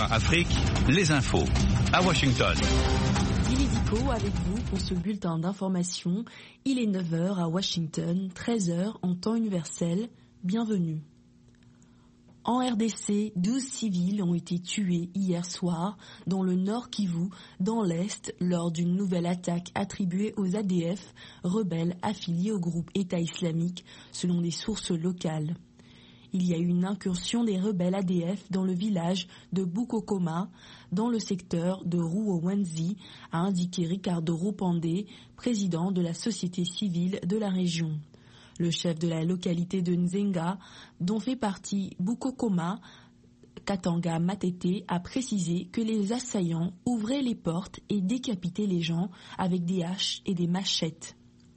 VOA Afrique, les infos à Washington. Dilidico avec vous pour ce bulletin d'information. Il est 9h à Washington, 13h en temps universel. Bienvenue. En RDC, 12 civils ont été tués hier soir dans le Nord Kivu, dans l'Est, lors d'une nouvelle attaque attribuée aux ADF, rebelles affiliés au groupe État islamique, selon des sources locales. Il y a eu une incursion des rebelles ADF dans le village de Bukokoma, dans le secteur de Ruowenzi, a indiqué Ricardo Rupande, président de la société civile de la région. Le chef de la localité de Nzenga, dont fait partie Bukokoma, Katanga Matete, a précisé que les assaillants ouvraient les portes et décapitaient les gens avec des haches et des machettes.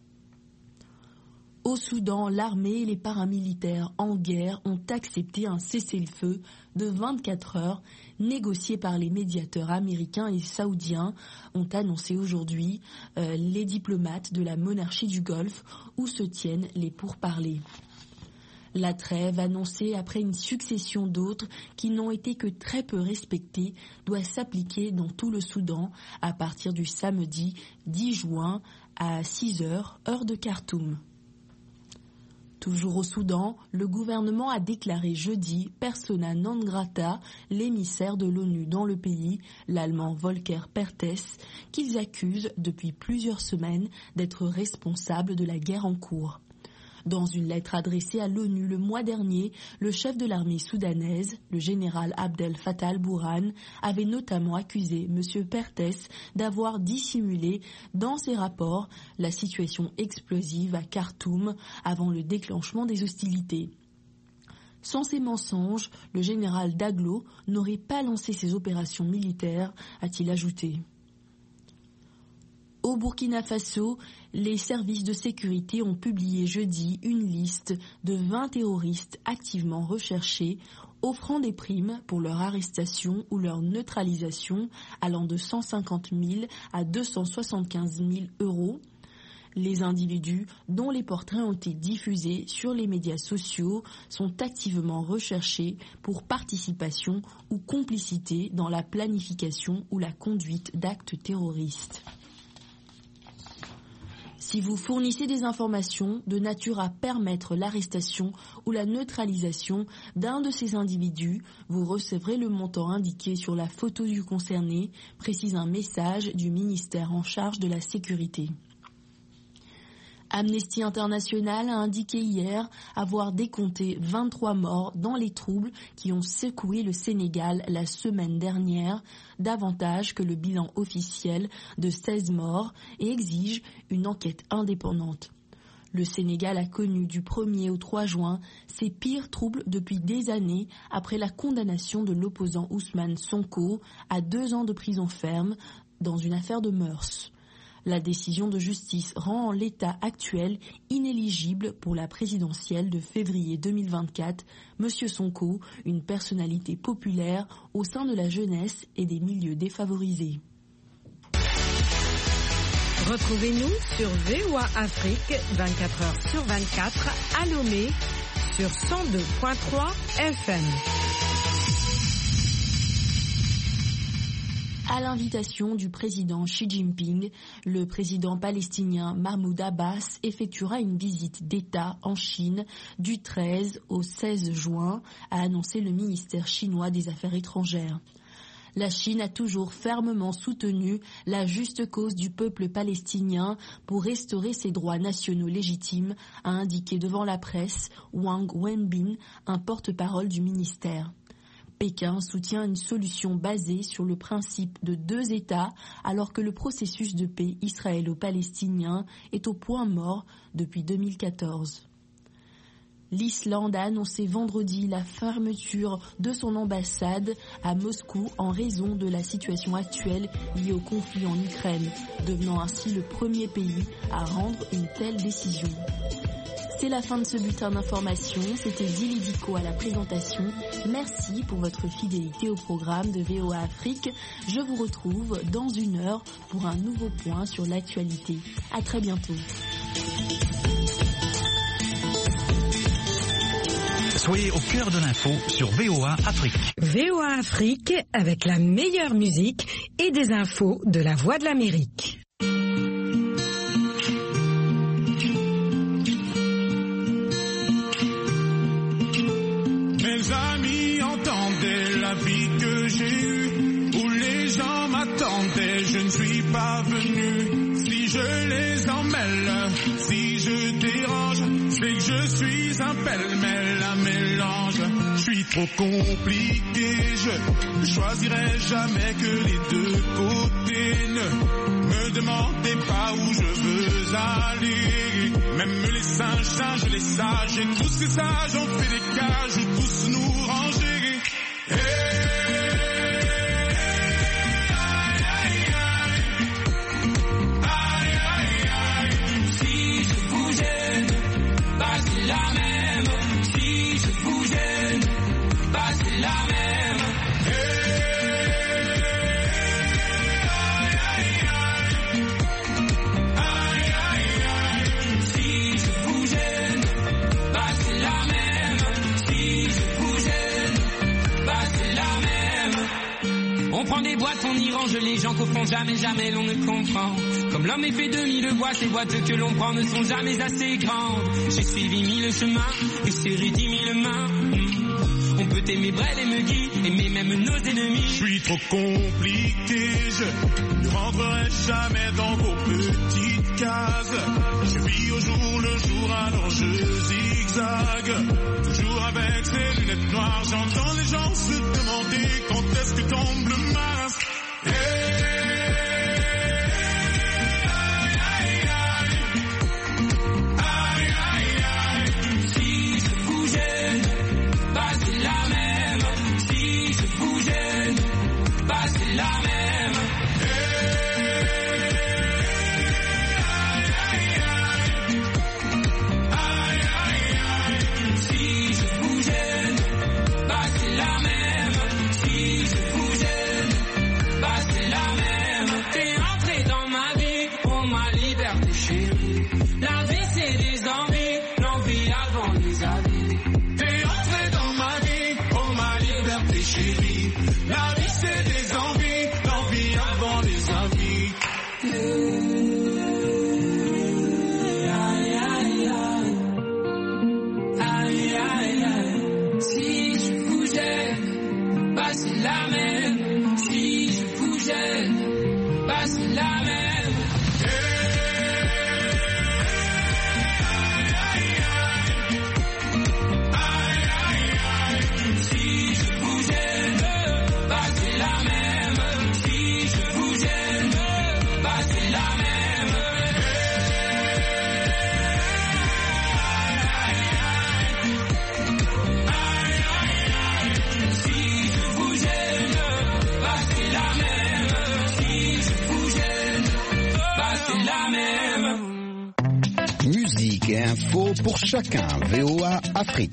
Au Soudan, l'armée et les paramilitaires en guerre ont accepté un cessez-le-feu de 24 heures négocié par les médiateurs américains et saoudiens, ont annoncé aujourd'hui les diplomates de la monarchie du Golfe où se tiennent les pourparlers. La trêve, annoncée après une succession d'autres qui n'ont été que très peu respectées, doit s'appliquer dans tout le Soudan à partir du samedi 10 juin à 6 heures, heure de Khartoum. Toujours au Soudan, le gouvernement a déclaré jeudi persona non grata l'émissaire de l'ONU dans le pays, l'Allemand Volker Perthes, qu'ils accusent depuis plusieurs semaines d'être responsable de la guerre en cours. Dans une lettre adressée à l'ONU le mois dernier, le chef de l'armée soudanaise, le général Abdel Fattah al-Burhan, avait notamment accusé M. Perthes d'avoir dissimulé dans ses rapports la situation explosive à Khartoum avant le déclenchement des hostilités. Sans ces mensonges, le général Daglo n'aurait pas lancé ses opérations militaires, a-t-il ajouté. Au Burkina Faso, les services de sécurité ont publié jeudi une liste de 20 terroristes activement recherchés, offrant des primes pour leur arrestation ou leur neutralisation allant de 150 000 à 275 000 euros. Les individus dont les portraits ont été diffusés sur les médias sociaux sont activement recherchés pour participation ou complicité dans la planification ou la conduite d'actes terroristes. Si vous fournissez des informations de nature à permettre l'arrestation ou la neutralisation d'un de ces individus, vous recevrez le montant indiqué sur la photo du concerné, précise un message du ministère en charge de la sécurité. Amnesty International a indiqué hier avoir décompté 23 morts dans les troubles qui ont secoué le Sénégal la semaine dernière, davantage que le bilan officiel de 16 morts, et exige une enquête indépendante. Le Sénégal a connu du 1er au 3 juin ses pires troubles depuis des années après la condamnation de l'opposant Ousmane Sonko à 2 ans de prison ferme dans une affaire de mœurs. La décision de justice rend l'état actuel inéligible pour la présidentielle de février 2024. Monsieur Sonko, une personnalité populaire au sein de la jeunesse et des milieux défavorisés. Retrouvez-nous sur VOA Afrique 24h sur 24 à Lomé sur 102.3 FM. À l'invitation du président Xi Jinping, le président palestinien Mahmoud Abbas effectuera une visite d'État en Chine du 13 au 16 juin, a annoncé le ministère chinois des Affaires étrangères. La Chine a toujours fermement soutenu la juste cause du peuple palestinien pour restaurer ses droits nationaux légitimes, a indiqué devant la presse Wang Wenbin, un porte-parole du ministère. Pékin soutient une solution basée sur le principe de 2 États alors que le processus de paix israélo-palestinien est au point mort depuis 2014. L'Islande a annoncé vendredi la fermeture de son ambassade à Moscou en raison de la situation actuelle liée au conflit en Ukraine, devenant ainsi le premier pays à rendre une telle décision. C'est la fin de ce bulletin d'information. C'était Dilidico à la présentation. Merci pour votre fidélité au programme de VOA Afrique. Je vous retrouve dans 1 heure pour un nouveau point sur l'actualité. À très bientôt. Soyez au cœur de l'info sur VOA Afrique. VOA Afrique avec la meilleure musique et des infos de la Voix de l'Amérique. Mes amis entendaient la vie que j'ai eue, où les gens m'attendaient, je ne suis pas venu. Si je les emmêle, si je dérange, c'est que je suis un pêle-mêle, un mélange. Je suis trop compliqué, je choisirai jamais que les deux côtés. Ne me demandez pas où je veux aller. Même les singes, les sages, et tous ces sages ont fait des cages où tous nous ranger. Si je vous gêne, bah c'est la même. Si je vous gêne, bah c'est la même. Si je vous gêne, bah c'est la même. Si je vous gêne, bah c'est la même. On prend des boîtes, on y range les gens qu'au fond jamais, jamais l'on ne comprend. Comme l'homme est fait de 1000 voies, ces boîtes que l'on prend ne sont jamais assez grandes. J'ai suivi 1000 chemins et serré 10 000 mains. On peut aimer Brel et Megui, aimer même nos ennemis. Je suis trop compliqué, je ne rentrerai jamais dans vos petites cases. Je vis au jour le jour, alors je zigzague. Toujours avec ces lunettes noires, j'entends les gens se demander quand est-ce que tombe le masque. Si je vous gêne, bah c'est la même. Si je vous gêne, bah c'est la même. Si je vous gêne, bah c'est la même. Si je vous gêne, bah c'est la même. T'es entré dans ma vie pour ma liberté chérie. La vie c'est des envies, l'envie avant les avis. T'es entré dans ma vie, oh ma liberté chérie. La vie c'est des envies, l'envie avant les envies. Aïe, aïe, aïe. Si je vous gêne, bah c'est la même. Si je vous gêne, bah c'est la même. Si je vous gêne, bah c'est la même. Si je vous gêne, bah c'est la même. Si je vous gêne, bah c'est la même. Si je vous gêne, bah c'est la même. Musique et info pour chacun. VOA Afrique.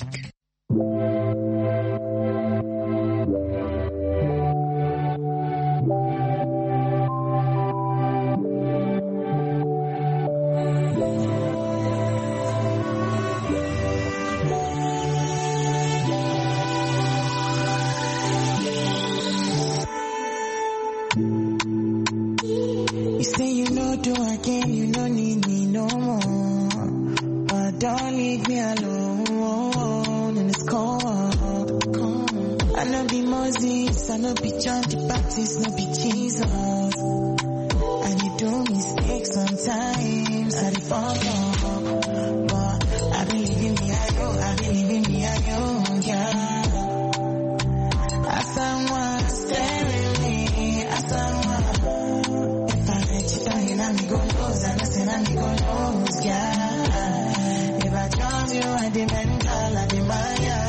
You say you know do again, you don't need me no more. But don't leave me alone in this cold. I know be Moses, I know be John the Baptist, no be Jesus. And you do mistakes sometimes, I dey fall off. But I believe in me, I believe in me, yeah. As someone staring me, as someone. If I let you down, you know me go lose, I know say now me go lose, yeah. If I trust you, I demand all, I demand, yeah.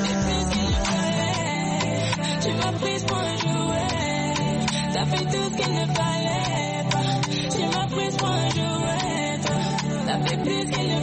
Tu m'as prise pour un jouet, t'as fait tout ce qu'il ne fallait pas. Tu m'as prise pour un jouet, t'as fait plus qu'il ne